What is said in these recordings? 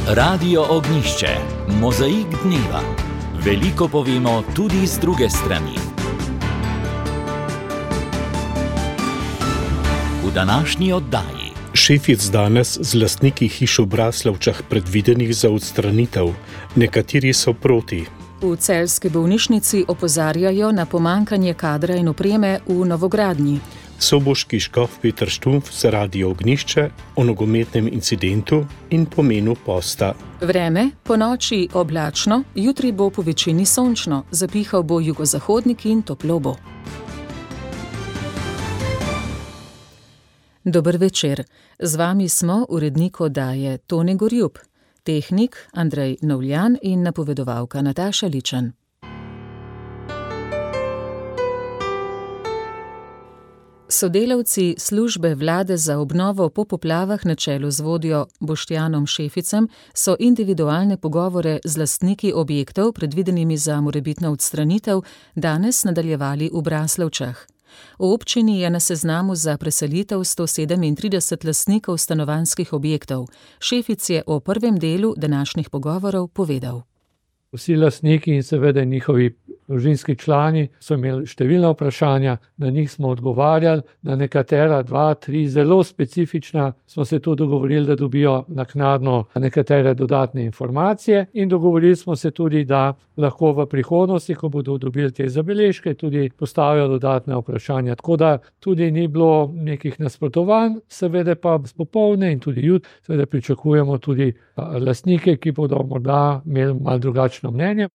Radio Ognjišče, mozaik dneva. Veliko povemo tudi z druge strani. V današnji oddaji. Šefic danes z lastniki hiš v Braslovčah predvidenih za odstranitev, nekateri so proti. V celjski bolnišnici opozarjajo na pomanjkanje kadra in opreme v novogradnji. Soboški škof Peter Štumpf za Radio Ognjišče o nogometnem incidentu in pomenu posta. Vreme, ponoči oblačno, jutri bo po večini sončno, zapihal bo jugozahodnik in toplo bo. Dober večer. Z vami smo urednik oddaje Tone Gorjup, tehnik Andrej Novljan in napovedovalka Nataša Ličan. Sodelavci službe vlade za obnovo po poplavah na čelu z vodjo Boštjanom Šeficem so individualne pogovore z lastniki objektov, predvidenimi za morebitno odstranitev, danes nadaljevali v Braslovčah. V občini je na seznamu za preselitev 137 lastnikov stanovanjskih objektov. Šefic je o prvem delu današnjih pogovorov povedal. Vsi lastniki in seveda njihovi družinski člani so imeli številna vprašanja, na njih smo odgovarjali, na nekatera, 2, 3 zelo specifična, smo se tudi dogovorili, da dobijo naknadno nekatere dodatne informacije in dogovorili smo se tudi, da lahko v prihodnosti, ko bodo dobili te zabeležke, tudi postavijo dodatne vprašanja. Tako da tudi ni bilo nekih nasprotovanj, seveda pa popoldne in tudi jutri seveda pričakujemo tudi lastnike, ki bodo morda imeli malo drugačno mnenje.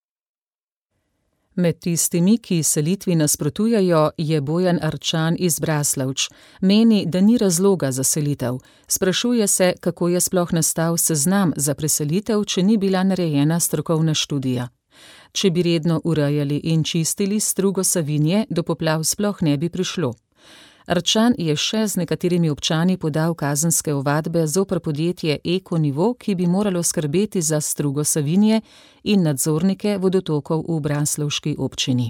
Med tistimi, ki selitvi nasprotujejo, je Bojan Arčan iz Braslovč. Meni, da ni razloga za selitev. Sprašuje se, kako je sploh nastal seznam za preselitev, če ni bila narejena strokovna študija. Če bi redno urejali in čistili strugo Savinje, do poplav sploh ne bi prišlo. Arčan je še z nekaterimi občani podal kazenske ovadbe zoper podjetje Eko Nivo, ki bi moralo skrbeti za strugo Savinje in nadzornike vodotokov v braslovški občini.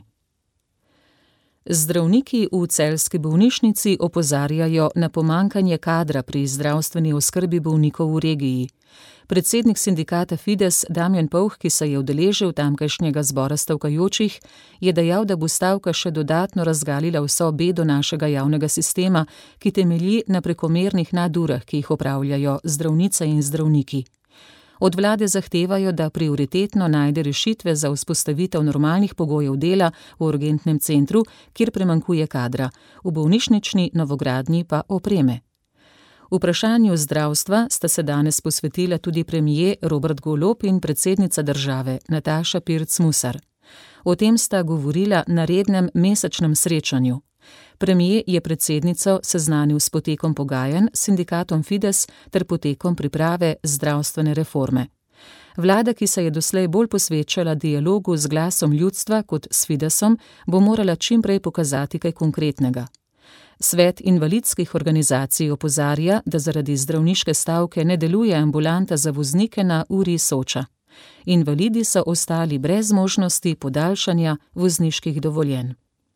Zdravniki v celjski bolnišnici opozarjajo na pomanjkanje kadra pri zdravstveni oskrbi bolnikov v regiji. Predsednik sindikata Fides Damjan Povh, ki se je udeležil tamkajšnjega zbora stavkajočih, je dejal, da bo stavka še dodatno razgalila vso bedo našega javnega sistema, ki temelji na prekomernih nadurah, ki jih opravljajo zdravnice in zdravniki. Od vlade zahtevajo, da prioritetno najde rešitve za vzpostavitev normalnih pogojev dela v urgentnem centru, kjer premankuje kadra, v bolnišnični novogradnji pa opreme. Vprašanju zdravstva sta se danes posvetila tudi premier Robert Golob in predsednica države Nataša Pirc Musar. O tem sta govorila na rednem mesečnem srečanju. Premier je predsednico seznanil s potekom pogajanj s sindikatom Fides ter potekom priprave zdravstvene reforme. Vlada, ki se je doslej bolj posvečala dialogu z glasom ljudstva kot s Fidesom, bo morala čimprej pokazati kaj konkretnega. Svet invalidskih organizacij opozarja, da zaradi zdravniške stavke ne deluje ambulanta za voznike na uri Soča. Invalidi so ostali brez možnosti podaljšanja vozniških dovoljenj.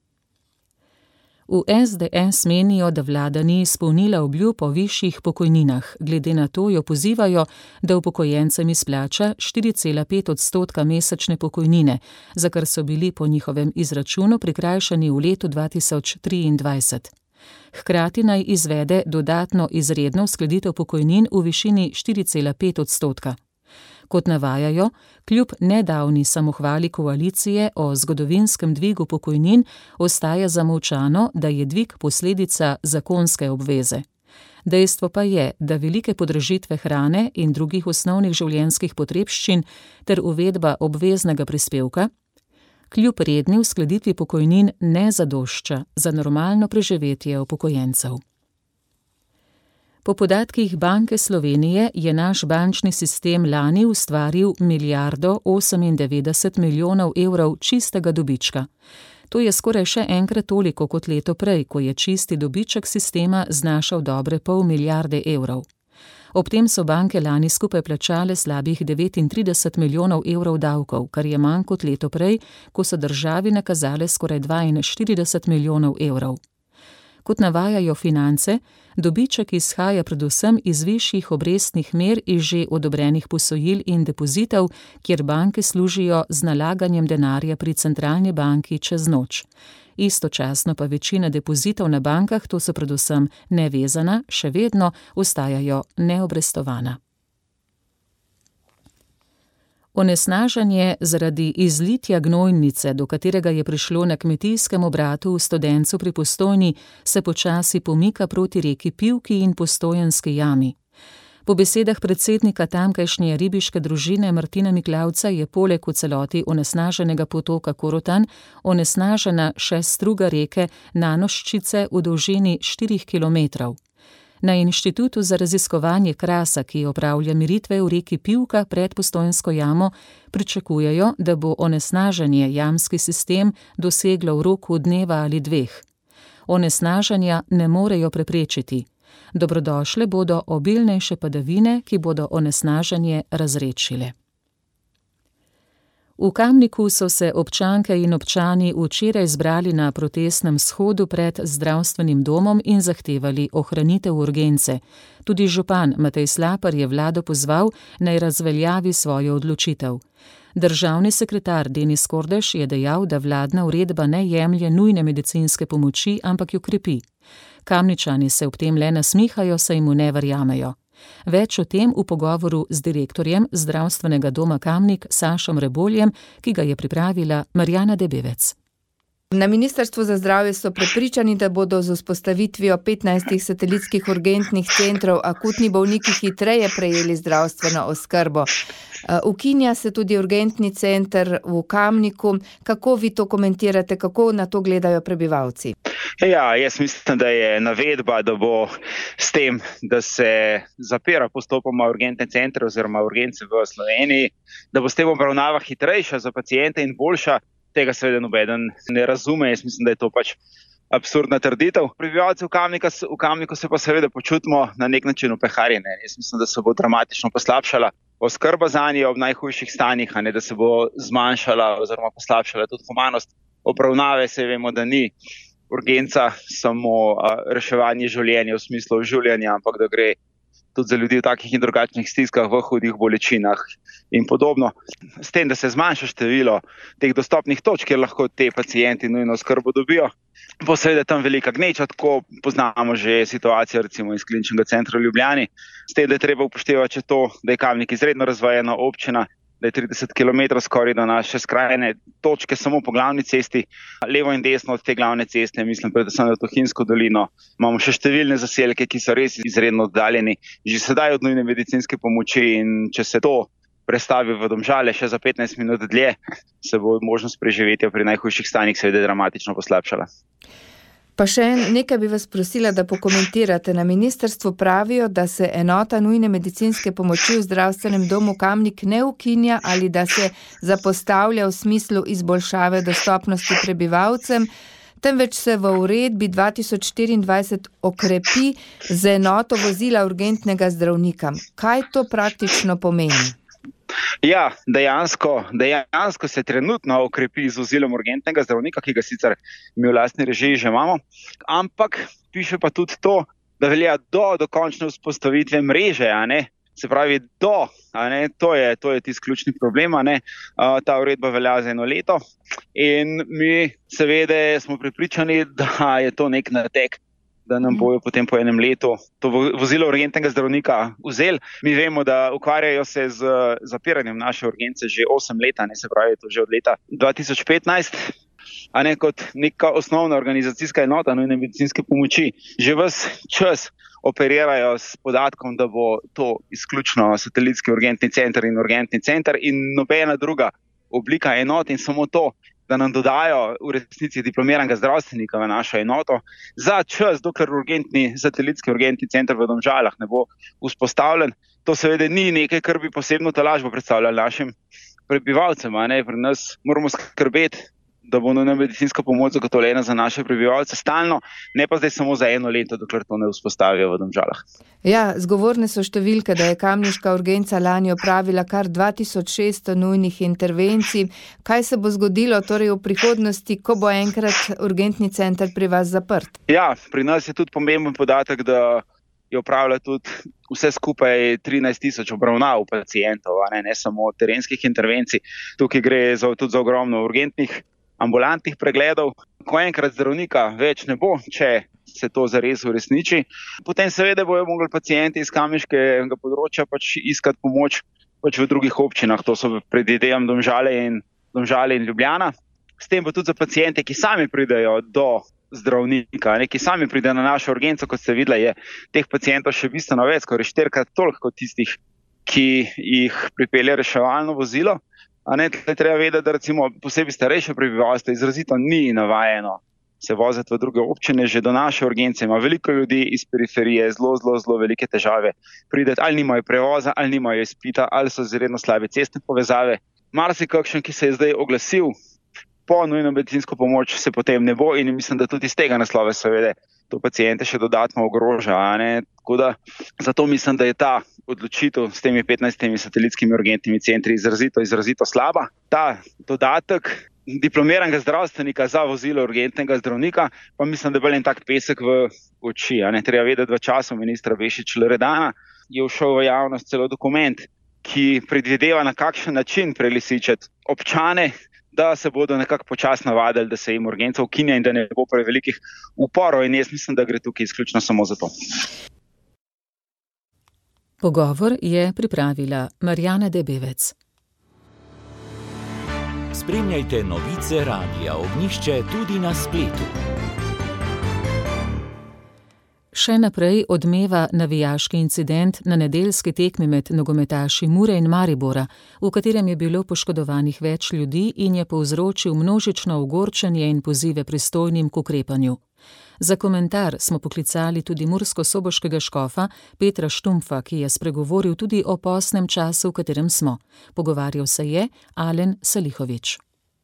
V SDS menijo, da vlada ni izpolnila obljub o višjih pokojninah. Glede na to jo pozivajo, da upokojencem izplača 4,5% mesečne pokojnine, za kar so bili po njihovem izračunu prikrajšani v letu 2023. Hkrati naj izvede dodatno izredno uskladitev pokojnin v višini 4,5%. Kot navajajo, kljub nedavni samohvali koalicije o zgodovinskem dvigu pokojnin, ostaja zamolčano, da je dvig posledica zakonske obveze. Dejstvo pa je, da velike podražitve hrane in drugih osnovnih življenjskih potrebščin ter uvedba obveznega prispevka kljub redni uskladitvi pokojnin ne zadošča za normalno preživetje upokojencev. Po podatkih Banke Slovenije je naš bančni sistem lani ustvaril 1,98 milijarde evrov čistega dobička. To je skoraj še enkrat toliko kot leto prej, ko je čisti dobiček sistema znašal dobre pol milijarde evrov. Ob tem so banke lani skupaj plačale slabih 39 milijonov evrov davkov, kar je manj kot leto prej, ko so državi nakazale skoraj 42 milijonov evrov. Kot navajajo Finance, dobiček izhaja predvsem iz višjih obrestnih mer iz že odobrenih posojil in depozitov, kjer banke služijo z nalaganjem denarja pri centralni banki čez noč. Istočasno pa večina depozitov na bankah, to so predvsem nevezana, še vedno ostajajo neobrestovana. Onesnaženje zaradi izlitja gnojnice, do katerega je prišlo na kmetijskem obratu v Studencu pri Postojni, se počasi pomika proti reki Pivki in Postojanski jami. Po besedah predsednika tamkajšnje ribiške družine Martina Miklavca je poleg v celoti onesnaženega potoka Korotan onesnažena še struga reke Nanoščice v dolžini 4 kilometrov. Na Inštitutu za raziskovanje krasa, ki opravlja meritve v reki Pivka pred Postojnsko jamo, pričakujejo, da bo onesnaženje jamski sistem doseglo v roku dneva ali 2. Onesnaženja ne morejo preprečiti. Dobrodošle bodo obilnejše padavine, ki bodo onesnaženje razredčile. V Kamniku so se občanke in občani včeraj zbrali na protestnem shodu pred zdravstvenim domom in zahtevali ohranitev urgence. Tudi župan Matej Slapar je vlado pozval, naj razveljavi svojo odločitev. Državni sekretar Denis Kordež je dejal, da vladna uredba ne jemlje nujne medicinske pomoči, ampak jo krepi. Kamničani se ob tem le nasmihajo, saj mu ne verjamejo. Več o tem v pogovoru z direktorjem Zdravstvenega doma Kamnik Sašom Reboljem, ki ga je pripravila Marjana Debevec. Na Ministrstvu za zdravje so prepričani, da bodo z vzpostavitvijo 15 satelitskih urgentnih centrov akutni bolniki hitreje prejeli zdravstveno oskrbo. Ukinja se tudi urgentni center v Kamniku. Kako vi to komentirate, kako na to gledajo prebivalci? Ja, jaz mislim, da je navedba, da bo s tem, da se zapira postopoma urgentne centre oziroma urgence v Sloveniji, da bo s tem obravnava hitrejša za paciente in boljša, tega seveda nobeden ne razume. Jaz mislim, da je to pač absurdna trditev. Prebivalci v Kamniku se pa seveda počutimo na nek način upeharjene. Jaz mislim, da se bo dramatično poslabšala oskrba zanje ob najhujših stanjih, a ne da se bo zmanjšala oziroma poslabšala tudi humanost obravnave. Se vemo, da ni urgenca samo reševanje življenja v smislu življenja, ampak da gre tudi za ljudi v takih in drugačnih stiskah, v hudih bolečinah in podobno. S tem, da se zmanjša število teh dostopnih točk, kjer lahko te pacienti nujno oskrbo dobijo, bo seveda tam velika gneča, tako poznamo že situacijo recimo iz Kliničnega centra v Ljubljani. S tem, da je treba upoštevati to, da je Kamnik izredno razvejena občina, da je 30 km skoraj do naše skrajne točke samo po glavni cesti, levo in desno od te glavne ceste, mislim predvsem na Tuhinjsko dolino. Imamo še številne zaselke, ki so res izredno oddaljeni, že sedaj od nujne medicinske pomoči, in če se to prestavi v Domžale še za 15 minut dlje, se bo možnost preživetja pri najhujših stanjih seveda dramatično poslabšala. Pa še nekaj bi vas prosila, da pokomentirate. Na ministrstvu pravijo, da se enota nujne medicinske pomoči v Zdravstvenem domu Kamnik ne ukinja ali da se zapostavlja v smislu izboljšave dostopnosti prebivalcem, temveč se v uredbi 2024 okrepi z enoto vozila urgentnega zdravnika. Kaj to praktično pomeni? Ja, dejansko se trenutno okrepi z vozilom urgentnega zdravnika, ki ga sicer mi v lastni režiji že imamo, ampak piše pa tudi to, da velja do dokončne vzpostavitve mreže, a ne? Se pravi do, a ne? To je tisti ključni problem, a ne? Ta uredba velja za 1 leto in mi seveda smo prepričani, da je to nek natek, da nam bojo potem po 1 letu to vozilo urgentnega zdravnika vzeli. Mi vemo, da ukvarjajo se z zapiranjem naše urgence že 8 let, ne, se pravi, to že od leta 2015, a ne, kot neka osnovna organizacijska enota nujne medicinske pomoči. Že ves čas operirajo s podatkom, da bo to izključno satelitski urgentni center in nobena druga oblika enot, in samo to, da nam dodajo v resnici diplomiranega zdravstvenika v našo enoto za čas, dokler satelitski urgentni center v Domžalah ne bo vzpostavljen. To seveda ni nekaj, kar bi posebno tolažbo predstavljali našim prebivalcem, a ne? Pri nas moramo skrbeti, da bo nujna medicinska pomoč zagotovljena za naše prebivalce stalno, ne pa zdaj samo za 1 leto, dokler to ne vzpostavijo v Domžalah. Ja, zgovorne so številke, da je kamniška urgenca lani opravila kar 2600 nujnih intervencij. Kaj se bo zgodilo torej v prihodnosti, ko bo enkrat urgentni center pri vas zaprt? Ja, pri nas je tudi pomemben podatek, da je opravila tudi vse skupaj 13 000 obravnav pacientov, ne samo terenskih intervencij. Tukaj gre tudi za ogromno urgentnih ambulantnih pregledov. Ko enkrat zdravnika več ne bo, če se to zares uresniči, potem seveda bojo mogli pacienti iz kamniškega področja iskati pomoč v drugih občinah. To so predvidevam Domžale in Ljubljana. S tem pa tudi za paciente, ki sami pridejo do zdravnika, ki sami pridejo na našo urgenco, kot ste videli, je teh pacientov še bistveno več, skoraj 4-krat toliko kot tistih, ki jih pripelje reševalno vozilo. Treba vedeti, da recimo posebej starejše prebivalstvo izrazito ni navajeno se voziti v druge občine. Že do naše urgence ima veliko ljudi iz periferije zelo velike težave prideti, ali nimajo prevoza, ali nimajo izpita, ali so izredno slabe cestne povezave. Marsikakšen, ki se je zdaj oglasil po nujno medicinsko pomoč, se potem ne bo, in mislim, da tudi iz tega naslova seveda to paciente še dodatno ogroža. Tako da zato mislim, da je ta odločitev s temi 15 satelitskimi urgentnimi centri izrazito slaba. Ta dodatek diplomiranega zdravstvenika za vozilo urgentnega zdravnika pa mislim, da je bolj en tak pesek v oči. Treba vedeti, v času ministra Bešič Loredana je všel v javnost celo dokument, ki predvideva, na kakšen način prelisičiti občane, da se bodo nekako počasno navadili, da se jim urgenca ukinja in da ne bo prevelikih uporov, in jaz mislim, da gre tukaj izključno samo za to. Pogovor je pripravila Marjana Debevec. Spremljajte novice Radia Ognjišče tudi na spletu. Še naprej odmeva navijaški incident na nedeljski tekmi med nogometaši Mure in Maribora, v katerem je bilo poškodovanih več ljudi in je povzročil množično ogorčenje in pozive pristojnim k ukrepanju. Za komentar smo poklicali tudi murskosoboškega škofa Petra Štumpfa, ki je spregovoril tudi o postnem času, v katerem smo. Pogovarjal se je Alen Salihovič.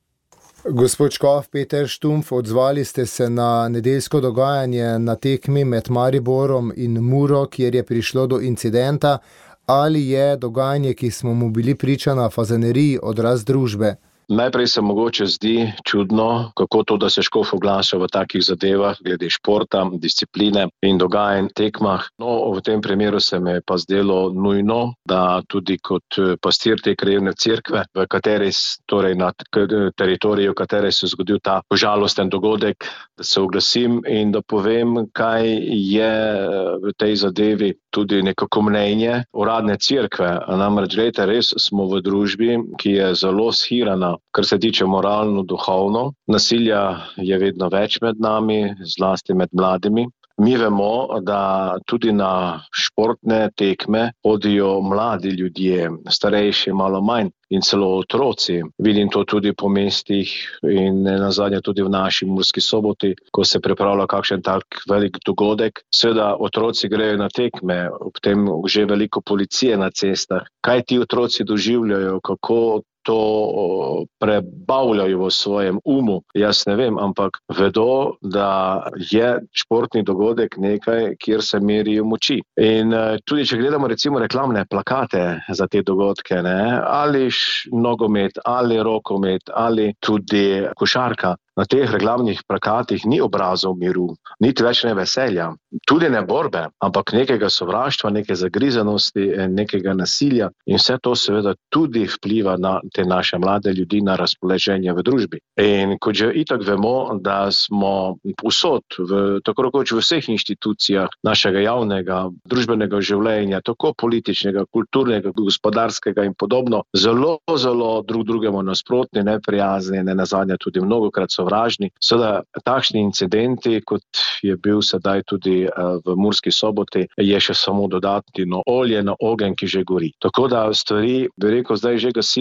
Gospod škof Peter Štumpf, odzvali ste se na nedeljsko dogajanje na tekmi med Mariborom in Muro, kjer je prišlo do incidenta. Ali je dogajanje, ki smo mu bili priča na Fazaneriji, odraz družbe? Najprej se mogoče zdi čudno, kako to, da se škof oglaša v takih zadevah, glede športa, discipline in dogajanj tekmah. V tem primeru se me pa zdelo nujno, da tudi kot pastir te krajevne cerkve, v kateri, torej na teritoriju, v kateri se zgodil ta žalosten dogodek, da se oglasim in da povem, kaj je v tej zadevi tudi nekako mnenje uradne cerkve. Namreč, gledajte, res smo v družbi, ki je zelo shirana, kar se tiče moralno-duhovno. Nasilja je vedno več med nami, zlasti med mladimi. Mi vemo, da tudi na športne tekme hodijo mladi ljudje, starejši malo manj in celo otroci. Vidim to tudi po mestih in nazadnje tudi v naši Murski Soboti, ko se pripravlja kakšen tak velik dogodek. Seveda otroci grejo na tekme, ob tem že veliko policije na cestah. Kaj ti otroci doživljajo, kako to prebavljajo v svojem umu, jaz ne vem, ampak vedo, da je športni dogodek nekaj, kjer se merijo moči. In tudi, če gledamo recimo reklamne plakate za te dogodke, ali nogomet, ali rokomet, ali tudi košarka, na teh reklamnih plakatih ni obrazov miru, niti več ne veselja, tudi ne borbe, ampak nekega sovraštva, neke zagrizenosti, nekega nasilja, in vse to seveda tudi vpliva na te naše mlade ljudi, na razpoloženje v družbi. In kot že itak vemo, da smo povsod, tako rekoč v vseh inštitucijah našega javnega družbenega življenja, tako političnega, kulturnega, gospodarskega in podobno, zelo drug drugemu nasprotni, neprijazni, nenazadnje tudi mnogokrat sovražni. Seveda takšni incidenti, kot je bil sedaj tudi v Murski Soboti, je še samo dodatno olje na ogenj, ki že gori. Tako da stvari, bi rekel, zdaj že gasimo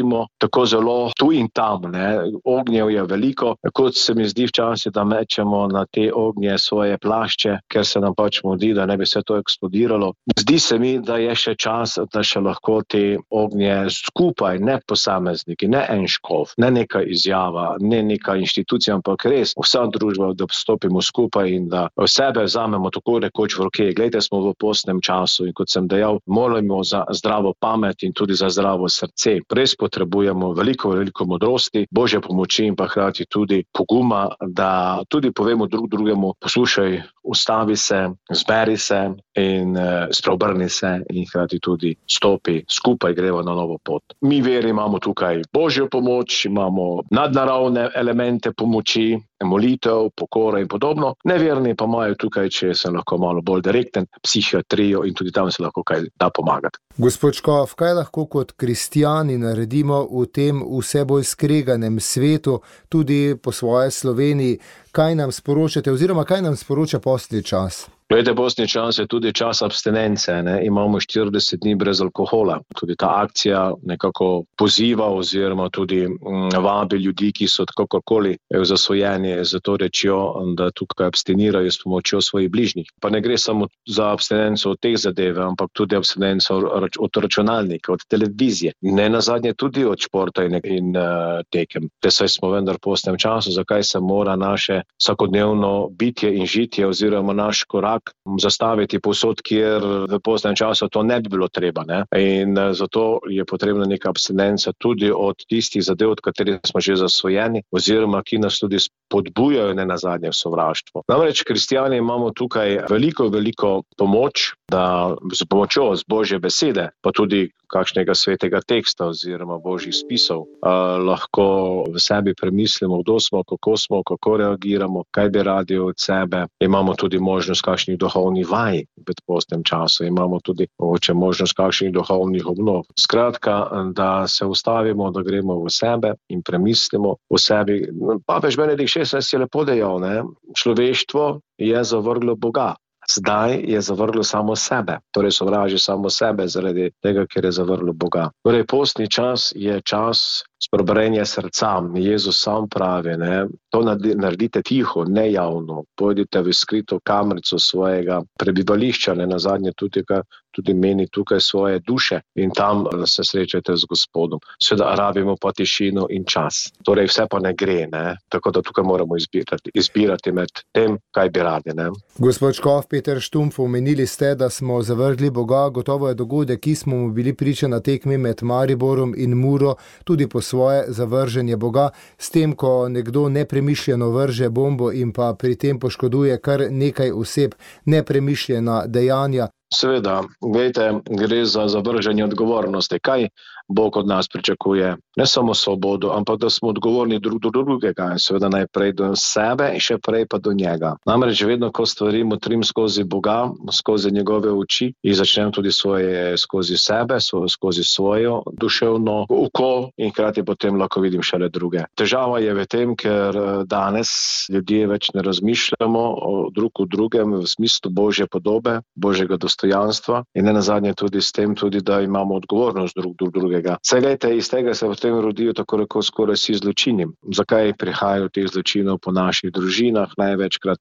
tako zelo tu in tam, ne. Ognjev je veliko, kot se mi zdi včasih, da mečemo na te ognje svoje plašče, ker se nam pač mudi, da ne bi se to eksplodiralo. Zdi se mi, da je še čas, da še lahko te ognje skupaj, ne posamezniki, ne en škof, ne neka izjava, ne neka inštitucija, ampak res vsa družba, da stopimo skupaj in da sebe vzamemo tako rekoč v roke. Glejte, smo v postnem času in kot sem dejal, molimo za zdravo pamet in tudi za zdravo srce. Res potrebujemo veliko modrosti, Božje pomoči in pa hkrati tudi poguma, da tudi povemo drugemu, poslušaj, ustavi se, zberi se in spreobrni se in hkrati tudi stopi, skupaj greva na novo pot. Mi veri imamo tukaj Božjo pomoč, imamo nadnaravne elemente pomoči, molitev, pokora in podobno. Neverni pa imajo tukaj, če sem lahko malo bolj direkten, psihiatrijo in tudi tam se lahko kaj da pomagati. Gospod Škof, kaj lahko kot kristjani naredimo v tem vse bolj skreganem svetu, tudi po svoje Sloveniji? Kaj nam sporočate oziroma kaj nam sporoča postni čas? Glede, postni čas je tudi čas abstinence, ne? Imamo 40 dni brez alkohola. Tudi ta akcija nekako poziva oziroma tudi vabi ljudi, ki so kakorkoli zasvojeni za to rečjo, da tukaj abstinirajo s pomočjo svojih bližnjih. Pa ne gre samo za abstinenco od teh zadeve, ampak tudi abstinenco od računalnika, od televizije. Ne nazadnje tudi od športa in tekem. Saj smo vendar v postnem času, zakaj se mora naše vsakodnevno bitje in žitje oziroma naš korak zastaviti povsod, kjer v postnem času to ne bi bilo treba, ne? In zato je potrebna neka abstinenca tudi od tistih zadev, od katerih smo že zasvojeni, oziroma ki nas tudi spodbujajo ne nazadnje v sovraštvo. Namreč kristjani imamo tukaj veliko pomoč, da z pomočjo z Božje besede, pa tudi kakšnega svetega teksta oziroma Božjih spisov, lahko v sebi premislimo, kdo smo, kako reagiramo, kaj bi radi od sebe. Imamo tudi možnost kakšnih duhovnih vaj v postnem času, imamo tudi možnost kakšnih duhovnih obnov. Skratka, da se ustavimo, da gremo v sebe in premislimo o sebi. Papež Benedikt XVI je lepo dejal, ne? Človeštvo je zavrglo Boga. Zdaj je zavrglo samo sebe, torej sovraži samo sebe zaradi tega, ker je zavrglo Boga. Torej, postni čas je čas spreobrnjenja srca. Jezus sam pravi, ne, to naredite tiho, ne javno. Pojdite v skrito kamrico svojega prebivališča, ne nazadnje tudi meni tukaj svoje duše in tam se srečate z Gospodom. Seveda rabimo pa tišino in čas. Torej vse pa ne gre, ne. Tako da tukaj moramo izbirati med tem, kaj bi radi, ne. Gospod Škof Peter Štumpf, omenili ste, da smo zavrgli Boga. Gotovo je dogodek, ki smo mu bili priča na tekmi med Mariborom in Muro, tudi po svoje zavrženje Boga, s tem, ko nekdo nepremišljeno vrže bombo in pa pri tem poškoduje kar nekaj oseb, nepremišljena dejanja. Seveda, gledajte, gre za zavrženje odgovornosti. Kaj Bog od nas pričakuje? Ne samo svobodo, ampak da smo odgovorni drug do drugega in seveda najprej do sebe in še prej pa do njega. Namreč vedno, ko stvari motrim skozi Boga, skozi njegove oči in začnem tudi skozi sebe, skozi svojo duševno oko in hkrati potem lahko vidim šele druge. Težava je v tem, ker danes ljudje več ne razmišljamo drug o drugem v smislu Božje podobe, Božjega dostojanstva in ne nazadnje tudi s tem, da imamo odgovornost drug do drugega. Saj gledajte, iz tega se potem rodijo tako rekoč skoraj vsi zločini. Zakaj prihajajo teh zločinov po naših družinah, največkrat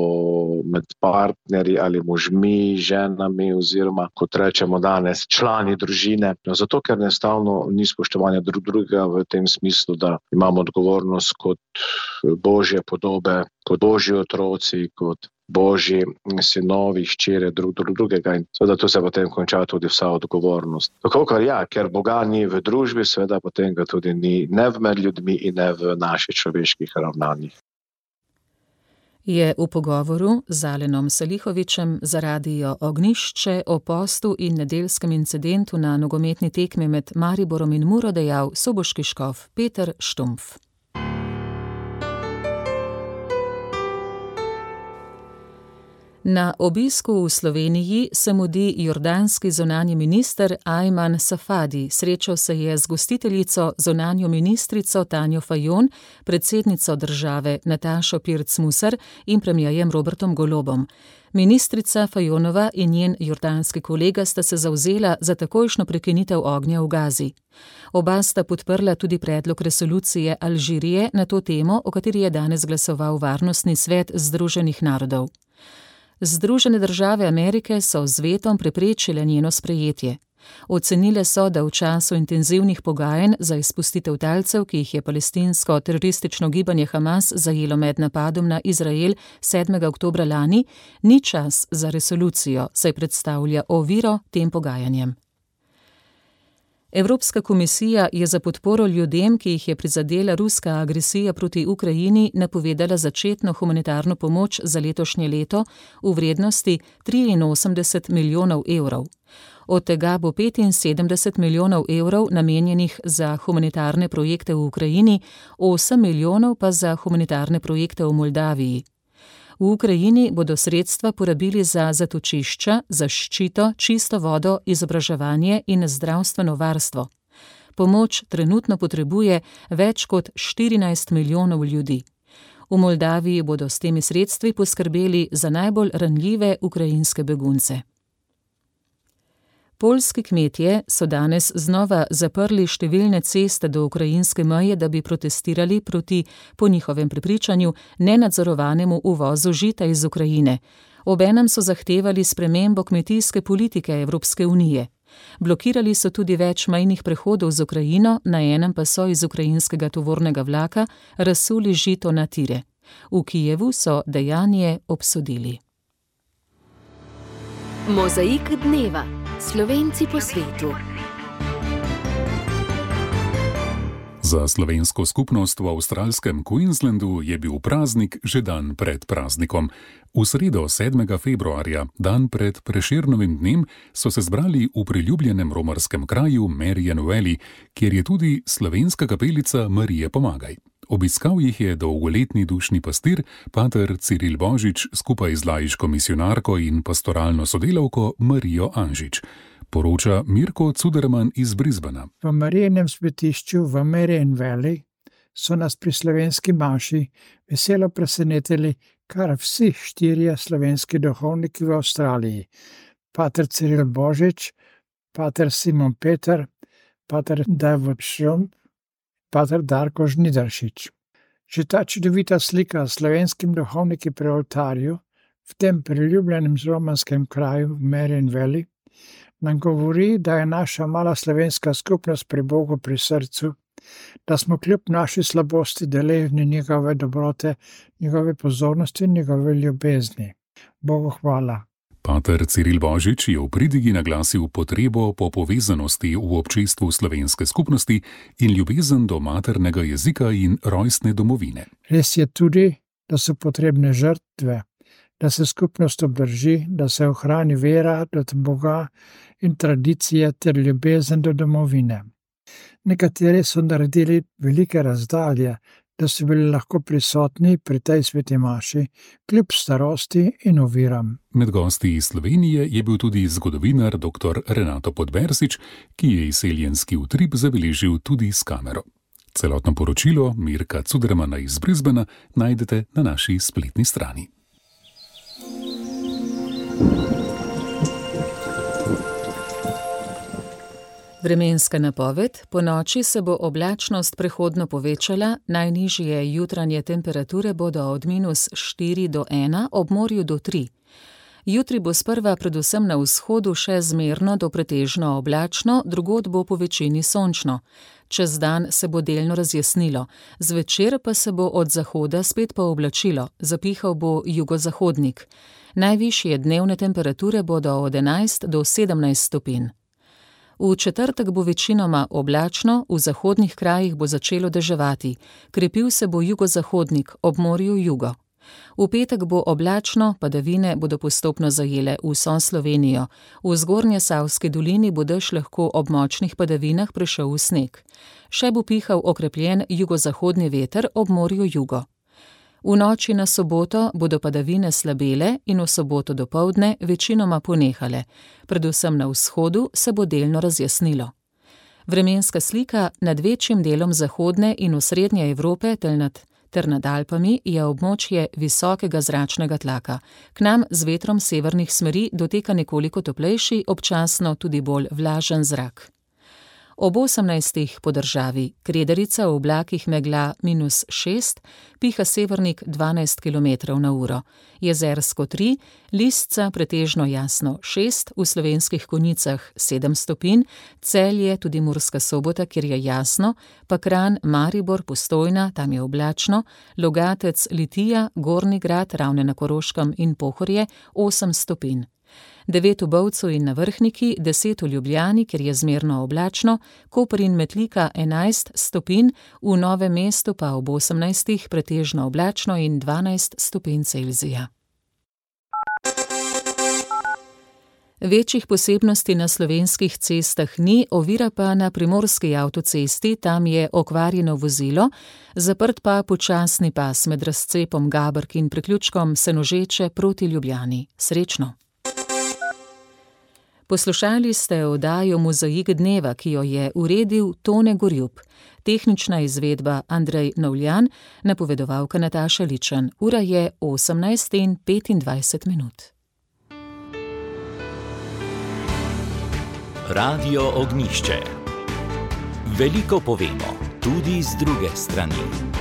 med partnerji ali možmi, ženami oziroma, kot rečemo danes, člani družine? Zato, ker enostavno ni spoštovanja drug drugega v tem smislu, da imamo odgovornost kot Božje podobe, kot Božji otroci, kot Božji sinovi, hčere drug drugega in seveda tu se potem konča tudi vsa odgovornost. Tako ker Boga ni v družbi, seveda potem ga tudi ni ne med ljudmi in ne v naših človeških ravnanjih. Je v pogovoru z Alenom Salihovičem za Radio Ognjišče o postu in nedeljskem incidentu na nogometni tekmi med Mariborom in Muro dejal soboški škof Peter Štumpf. Na obisku v Sloveniji se mudi jordanski zunanji minister Ajman Safadi. Srečal se je z gostiteljico, zunanjo ministrico Tanjo Fajon, predsednico države Natašo Pirc-Musar in premierjem Robertom Golobom. Ministrica Fajonova in njen jordanski kolega sta se zavzela za takojšnjo prekinitev ognja v Gazi. Oba sta podprla tudi predlog resolucije Alžirije na to temo, o kateri je danes glasoval Varnostni svet Združenih narodov. Združene države Amerike so z vetom preprečile njeno sprejetje. Ocenile so, da v času intenzivnih pogajanj za izpustitev talcev, ki jih je palestinsko teroristično gibanje Hamas zajelo med napadom na Izrael 7. oktobra lani, ni čas za resolucijo, saj predstavlja oviro tem pogajanjem. Evropska komisija je za podporo ljudem, ki jih je prizadela ruska agresija proti Ukrajini, napovedala začetno humanitarno pomoč za letošnje leto v vrednosti 83 milijonov evrov. Od tega bo 75 milijonov evrov namenjenih za humanitarne projekte v Ukrajini, 8 milijonov pa za humanitarne projekte v Moldaviji. V Ukrajini bodo sredstva porabili za zatočišča, zaščito, čisto vodo, izobraževanje in zdravstveno varstvo. Pomoč trenutno potrebuje več kot 14 milijonov ljudi. V Moldaviji bodo s temi sredstvi poskrbeli za najbolj ranljive ukrajinske begunce. Poljski kmetje so danes znova zaprli številne ceste do ukrajinske meje, da bi protestirali proti, po njihovem prepričanju, nenadzorovanemu uvozu žita iz Ukrajine. Obenem so zahtevali spremembo kmetijske politike Evropske unije. Blokirali so tudi več mejnih prehodov z Ukrajino, na enem pa so iz ukrajinskega tovornega vlaka razsuli žito na tire. V Kijevu so dejanje obsodili. Mozaik dneva. Slovenci po svetu. Za slovensko skupnost v avstralskem Queenslandu je bil praznik že dan pred praznikom. V sredo 7. februarja, dan pred Prešernovim dnem, so se zbrali v priljubljenem romarskem kraju Marian Valley, kjer je tudi slovenska kapelica Marije Pomagaj. Obiskal jih je dolgoletni dušni pastir, pater Ciril Božič, skupaj z laiško misionarko in pastoralno sodelavko Marijo Anžič. Poroča Mirko Cuderman iz Brisbana. V Marijenem svetišču v Marian Valley so nas pri slovenski maši veselo presenetili kar vsi 4 slovenski duhovniki v Avstraliji. Pater Ciril Božič, pater Simon Peter, pater David Šrum, pater Darko Žnidaršič. Že ta čudovita slika s slovenskim duhovniki pri oltarju v tem priljubljenem romarskem kraju v Marian Valley nam govori, da je naša mala slovenska skupnost pri Bogu pri srcu, da smo kljub naši slabosti deležni njegove dobrote, njegove pozornosti in njegove ljubezni. Bogu hvala. Pater Ciril Božič je v pridigi naglasil potrebo po povezanosti v občestvu slovenske skupnosti in ljubezen do maternega jezika in rojstne domovine. Res je tudi, da so potrebne žrtve, da se skupnost obdrži, da se ohrani vera do Boga in tradicija ter ljubezen do domovine. Nekateri so naredili velike razdalje, da so bili lahko prisotni pri tej sveti maši, kljub starosti in oviram. Med gosti iz Slovenije je bil tudi zgodovinar dr. Renato Podbersič, ki je izseljenski utrip zabeležil tudi s kamero. Celotno poročilo Mirka Cudermana iz Brisbana najdete na naši spletni strani. Vremenska napoved. Ponoči se bo oblačnost prehodno povečala, najnižje jutranje temperature bodo od -4 do 1, ob morju do 3. Jutri bo sprva predvsem na vzhodu še zmerno do pretežno oblačno, drugod bo po večini sončno. Čez dan se bo delno razjasnilo, zvečer pa se bo od zahoda spet pooblačilo, zapihal bo jugozahodnik. Najvišje dnevne temperature bodo od 11 do 17 stopinj. V četrtek bo večinoma oblačno, v zahodnih krajih bo začelo deževati, krepil se bo jugozahodnik, ob morju jugo. V petek bo oblačno, padavine bodo postopno zajele vso Slovenijo. V Zgornjesavski dolini bo dež lahko ob močnih padavinah prešel v sneg. Še bo pihal okrepljen jugozahodni veter ob morju jugo. V noči na soboto bodo padavine slabele in v soboto dopoldne večinoma ponehale. Predvsem na vzhodu se bo delno razjasnilo. Vremenska slika nad večjim delom zahodne in osrednje Evrope ter nad Alpami je območje visokega zračnega tlaka. K nam z vetrom severnih smeri doteka nekoliko toplejši, občasno tudi bolj vlažen zrak. Ob 18. po državi Kredarica v oblakih megla -6, piha severnik 12 km/h, Jezersko 3, Lisca pretežno jasno 6, v Slovenskih Konjicah 7 stopinj, Celje, tudi Murska Sobota, kjer je jasno, pa Kranj, Maribor, Postojna, tam je oblačno, Logatec, Litija, Gornji Grad, Ravne na Koroškem in Pohorje 8 stopinj. 9 v Bovcu in na Vrhniki, 10 v Ljubljani, kjer je zmerno oblačno, Koper in Metlika 11 stopinj, v Novem mestu pa ob 18 pretežno oblačno in 12 stopinj Celzija. Večjih posebnosti na slovenskih cestah ni, ovira pa na primorski avtocesti, tam je okvarjeno vozilo, zaprt pa počasni pas med razcepom Gabrk in priključkom Senožeče proti Ljubljani. Srečno! Poslušali ste oddajo Mozaik dneva, ki jo je uredil Tone Gorjup. Tehnična izvedba Andrej Novljan, napovedovalka Nataša Ličen. Ura je 18:25. Radio Ognjišče. Veliko povemo, tudi z druge strani.